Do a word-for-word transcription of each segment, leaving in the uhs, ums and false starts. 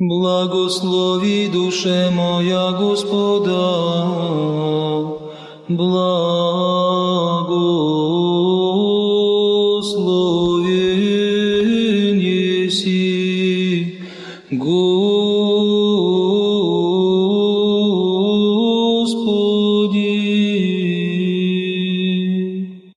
Благослови, душе моя, Господа, благословен еси, Господи.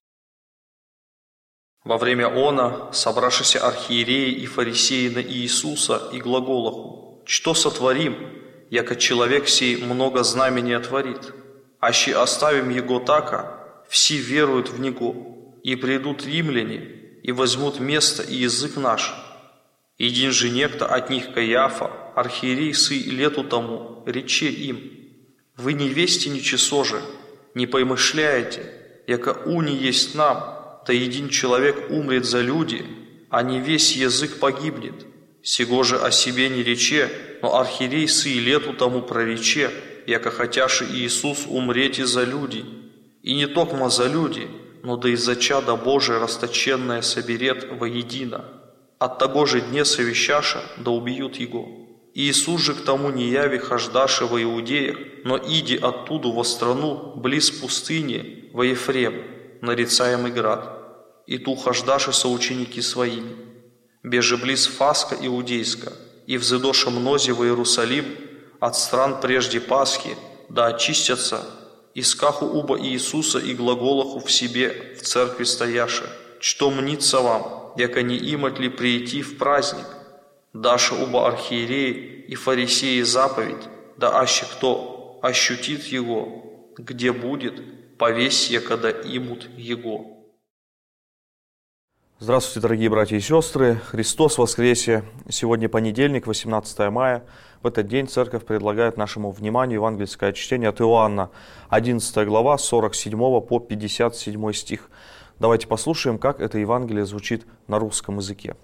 Во время она, собравшиеся архиереи и фарисеи на Иисуса и глаголаху: «Что сотворим, яко человек сей много знамения творит? Аще оставим его така, все веруют в него, и придут римляне, и возьмут место и язык наш». Един же некто от них Каиафа, архиерей сый лету тому, рече им: «Вы не вести ничего же, не помышляете, яко уни есть нам, то един человек умрет за люди, а не весь язык погибнет. Сего же о себе не рече, но архиерей сый лету тому прорече, яко хотяши Иисус умреть и за люди. И не токмо за люди, но да и за чадо Божие расточенное соберет воедино. От того же дне совещаша, да убьют его. Иисус же к тому не яви хождаше во Иудеях, но иди оттуда во страну, близ пустыни, во Ефрем, нарицаемый град. И ту хождаше соученики своими. Беже близ Фаска иудейска, и взыдоша мнози во Иерусалим, от стран прежде Пасхи, да очистятся, и скаху уба Иисуса и глаголаху в себе в церкви стояше, что мнится вам, яко не имать ли прийти в праздник? Даша уба архиереи и фарисеи заповедь, да аще кто ощутит его, где будет, повесь якода имут его». Здравствуйте, дорогие братья и сестры! Христос воскресе! Сегодня понедельник, восемнадцатое мая. В этот день Церковь предлагает нашему вниманию евангельское чтение от Иоанна, одиннадцатая глава, с сорок седьмого по пятьдесят седьмой стих. Давайте послушаем, как это Евангелие звучит на русском языке.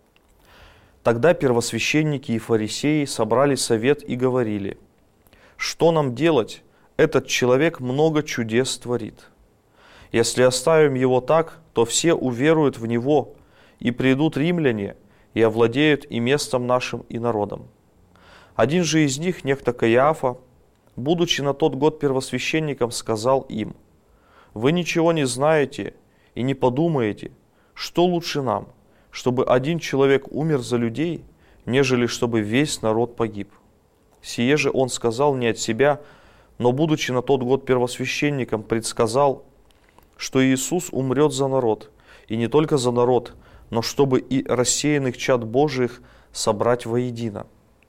«Тогда первосвященники и фарисеи собрали совет и говорили: что нам делать? Этот человек много чудес творит. Если оставим его так, то все уверуют в него, и придут римляне, и овладеют и местом нашим, и народом. Один же из них, некто Каиафа, будучи на тот год первосвященником, сказал им: вы ничего не знаете и не подумаете, что лучше нам, чтобы один человек умер за людей, нежели чтобы весь народ погиб. Сие же он сказал не от себя, но, будучи на тот год первосвященником, предсказал, что Иисус умрет за народ, и не только за народ, но чтобы и рассеянных чад Божиих собрать воедино.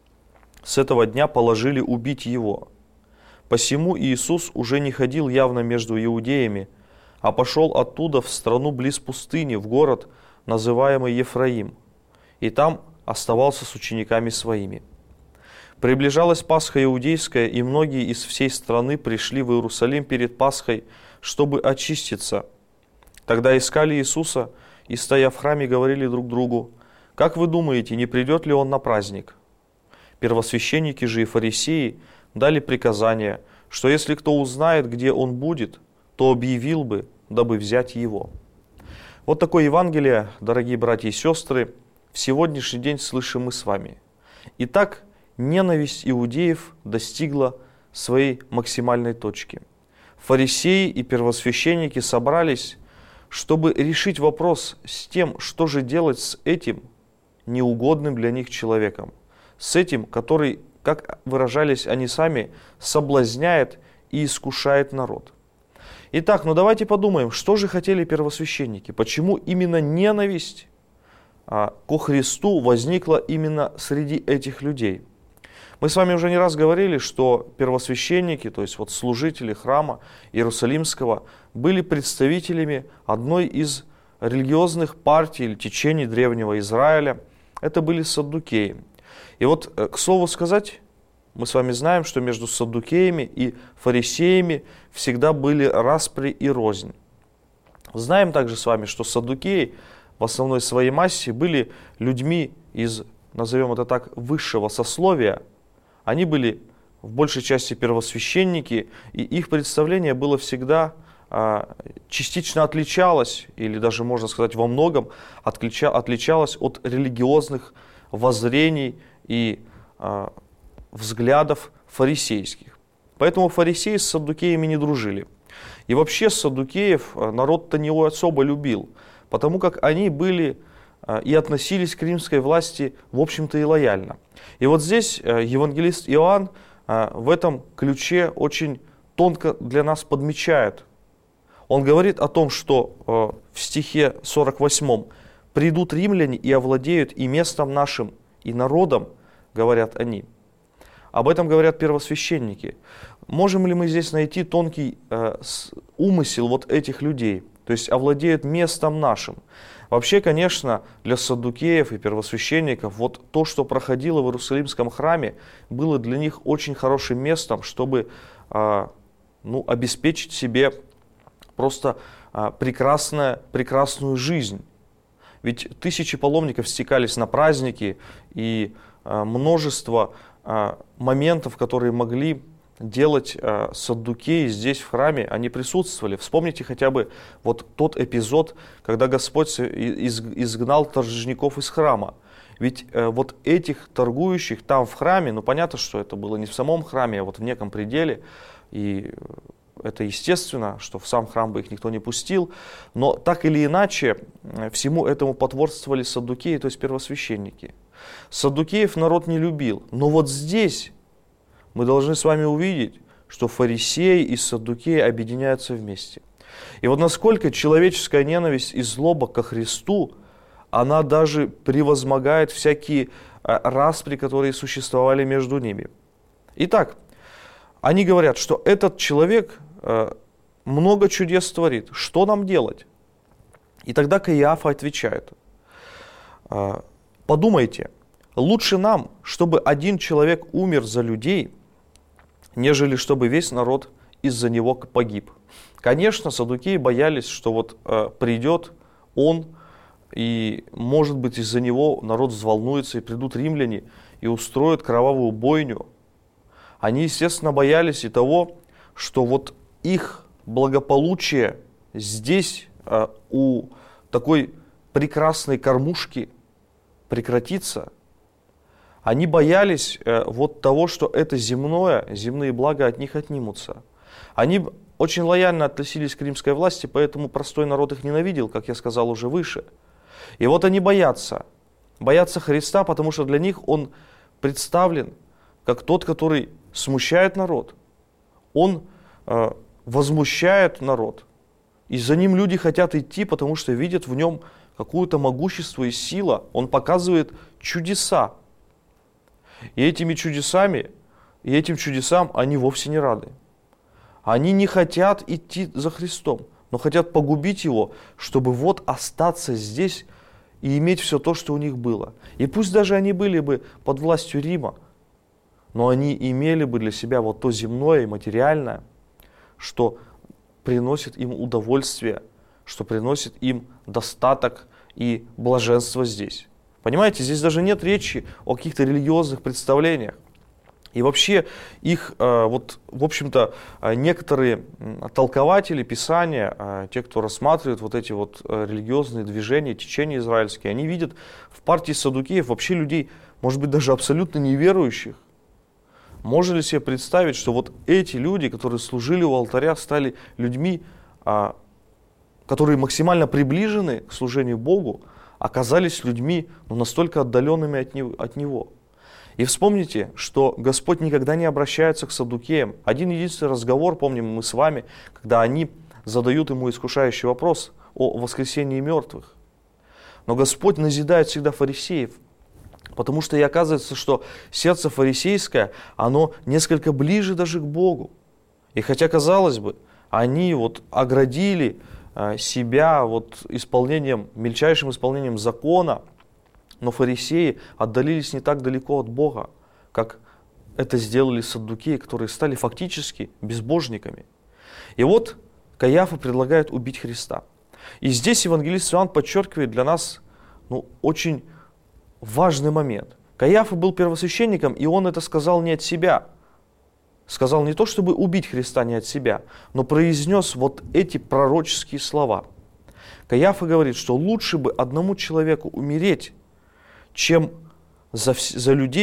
С этого дня положили убить его. Посему Иисус уже не ходил явно между иудеями, а пошел оттуда в страну близ пустыни, в город, называемый Ефраим, и там оставался с учениками своими. Приближалась Пасха иудейская, и многие из всей страны пришли в Иерусалим перед Пасхой, чтобы очиститься. Тогда искали Иисуса и, стоя в храме, говорили друг другу: как вы думаете, не придет ли он на праздник? Первосвященники же и фарисеи дали приказание, что если кто узнает, где он будет, то объявил бы, дабы взять его. Вот такое Евангелие, дорогие братья и сестры, в сегодняшний день слышим мы с вами. Итак, ненависть иудеев достигла своей максимальной точки. Фарисеи и первосвященники собрались, чтобы решить вопрос с тем, что же делать с этим неугодным для них человеком, с этим, который, как выражались они сами, соблазняет и искушает народ. Итак, ну давайте подумаем, что же хотели первосвященники, почему именно ненависть а, ко Христу возникла именно среди этих людей. Мы с вами уже не раз говорили, что первосвященники, то есть вот служители храма Иерусалимского, были представителями одной из религиозных партий или течений древнего Израиля. Это были саддукеи. И вот, к слову сказать, мы с вами знаем, что между саддукеями и фарисеями всегда были распри и рознь. Знаем также с вами, что саддукеи в основной своей массе были людьми из, назовем это так, высшего сословия. Они были в большей части первосвященники, и их представление было всегда а, частично отличалось, или даже можно сказать во многом отлича, отличалось от религиозных воззрений и э, взглядов фарисейских. Поэтому фарисеи с саддукеями не дружили. И вообще саддукеев народ-то не особо любил, потому как они были и относились к римской власти, в общем-то, и лояльно. И вот здесь евангелист Иоанн в этом ключе очень тонко для нас подмечает. Он говорит о том, что в стихе сорок восьмом «придут римляне и овладеют и местом нашим, и народом», говорят они. Об этом говорят первосвященники. Можем ли мы здесь найти тонкий э, умысел вот этих людей? То есть овладеют местом нашим. Вообще, конечно, для саддукеев и первосвященников вот то, что проходило в Иерусалимском храме, было для них очень хорошим местом, чтобы э, ну, обеспечить себе просто э, прекрасная, прекрасную жизнь. Ведь тысячи паломников стекались на праздники, и э, множество э, моментов, которые могли делать э, саддукеи здесь в храме, они присутствовали. Вспомните хотя бы вот тот эпизод, когда Господь из, изгнал торжников из храма. Ведь э, вот этих торгующих там в храме, ну понятно, что это было не в самом храме, а вот в неком пределе, и это естественно, что в сам храм бы их никто не пустил, но так или иначе всему этому потворствовали саддукеи, то есть первосвященники. Саддукеев народ не любил, но вот здесь мы должны с вами увидеть, что фарисеи и саддукеи объединяются вместе. И вот насколько человеческая ненависть и злоба ко Христу, она даже превозмогает всякие распри, которые существовали между ними. Итак, они говорят, что этот человек много чудес творит. Что нам делать? И тогда Каиафа отвечает: подумайте, лучше нам, чтобы один человек умер за людей, нежели чтобы весь народ из-за него погиб. Конечно, саддукеи боялись, что вот э, придет он, и, может быть, из-за него народ взволнуется, и придут римляне, и устроят кровавую бойню. Они, естественно, боялись и того, что вот их благополучие здесь, э, у такой прекрасной кормушки, прекратится. Они боялись э, вот того, что это земное, земные блага от них отнимутся. Они очень лояльно относились к римской власти, поэтому простой народ их ненавидел, как я сказал уже выше. И вот они боятся. Боятся Христа, потому что для них Он представлен как тот, который смущает народ. Он э, возмущает народ. И за Ним люди хотят идти, потому что видят в Нем какое-то могущество и сила. Он показывает чудеса. И этими чудесами, и этим чудесам они вовсе не рады. Они не хотят идти за Христом, но хотят погубить Его, чтобы вот остаться здесь и иметь все то, что у них было. И пусть даже они были бы под властью Рима, но они имели бы для себя вот то земное и материальное, что приносит им удовольствие, что приносит им достаток и блаженство здесь. Понимаете, здесь даже нет речи о каких-то религиозных представлениях. И вообще их, вот, в общем-то, некоторые толкователи Писания, те, кто рассматривает вот эти вот религиозные движения, течения израильские, они видят в партии саддукеев вообще людей, может быть, даже абсолютно неверующих. Можно ли себе представить, что вот эти люди, которые служили у алтаря, стали людьми, которые максимально приближены к служению Богу, оказались людьми, ну, настолько отдаленными от него, от Него. И вспомните, что Господь никогда не обращается к саддукеям. Один единственный разговор, помним мы с вами, когда они задают Ему искушающий вопрос о воскресении мертвых. Но Господь назидает всегда фарисеев, потому что и оказывается, что сердце фарисейское, оно несколько ближе даже к Богу. И хотя, казалось бы, они вот оградили себя вот исполнением, мельчайшим исполнением закона, но фарисеи отдалились не так далеко от Бога, как это сделали саддукеи, которые стали фактически безбожниками. И вот Каиафа предлагает убить Христа. И здесь евангелист Иоанн подчеркивает для нас ну, очень важный момент. Каиафа был первосвященником, и он это сказал не от себя. Сказал не то, чтобы убить Христа не от себя, но произнес вот эти пророческие слова. Каиафа говорит, что лучше бы одному человеку умереть, чем за, за людей,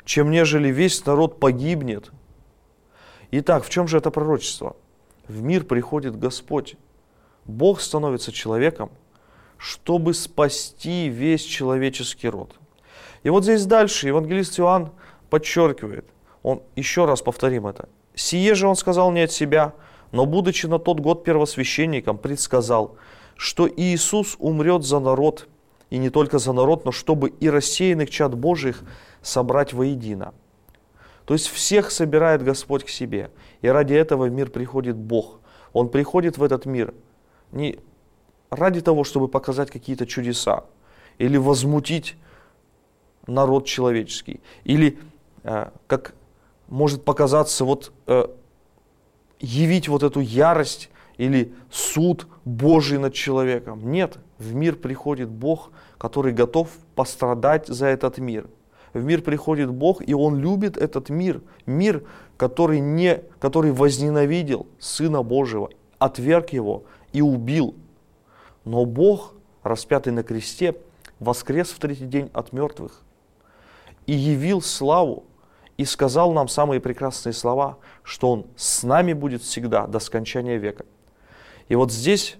чем нежели весь народ погибнет. Итак, в чем же это пророчество? В мир приходит Господь. Бог становится человеком, чтобы спасти весь человеческий род. И вот здесь дальше евангелист Иоанн подчеркивает, он, еще раз повторим это, «Сие же он сказал не от себя, но, будучи на тот год первосвященником, предсказал, что Иисус умрет за народ, и не только за народ, но чтобы и рассеянных чад Божьих собрать воедино». То есть всех собирает Господь к себе, и ради этого в мир приходит Бог. Он приходит в этот мир не ради того, чтобы показать какие-то чудеса, или возмутить народ человеческий, или, э, как может показаться, вот, э, явить вот эту ярость или суд Божий над человеком. Нет, в мир приходит Бог, который готов пострадать за этот мир. В мир приходит Бог, и Он любит этот мир. Мир, который, не, который возненавидел Сына Божьего, отверг Его и убил. Но Бог, распятый на кресте, воскрес в третий день от мертвых и явил славу, и сказал нам самые прекрасные слова, что Он с нами будет всегда до скончания века. И вот здесь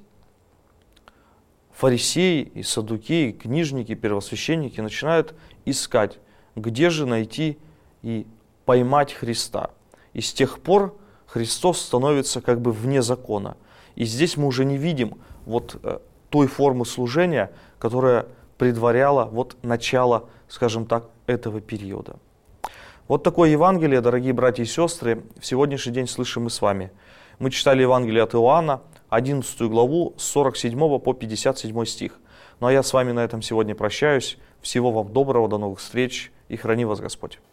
фарисеи и саддукеи, книжники, первосвященники начинают искать, где же найти и поймать Христа. И с тех пор Христос становится как бы вне закона. И здесь мы уже не видим вот э, той формы служения, которая предваряла вот начало, скажем так, этого периода. Вот такое Евангелие, дорогие братья и сестры, в сегодняшний день слышим мы с вами. Мы читали Евангелие от Иоанна, одиннадцатую главу, с сорок седьмого по пятьдесят седьмой стих. Ну а я с вами на этом сегодня прощаюсь. Всего вам доброго, до новых встреч и храни вас Господь.